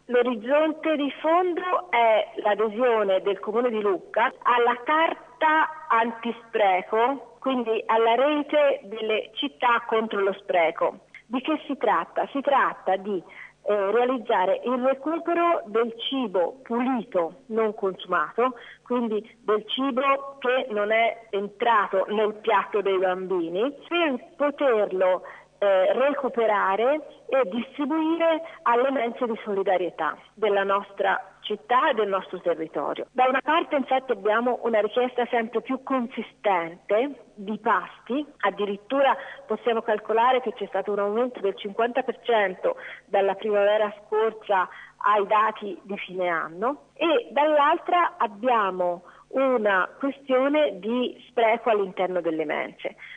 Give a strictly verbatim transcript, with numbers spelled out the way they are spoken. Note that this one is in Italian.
L'orizzonte di fondo è l'adesione del Comune di Lucca alla carta antispreco, quindi alla rete delle città contro lo spreco. Di che si tratta? Si tratta di eh, realizzare il recupero del cibo pulito, non consumato, quindi del cibo che non è entrato nel piatto dei bambini, per poterlo Eh, recuperare e distribuire alle mense di solidarietà della nostra città e del nostro territorio. Da una parte infatti abbiamo una richiesta sempre più consistente di pasti, addirittura possiamo calcolare che c'è stato un aumento del cinquanta per cento dalla primavera scorsa ai dati di fine anno, e dall'altra abbiamo una questione di spreco all'interno delle mense.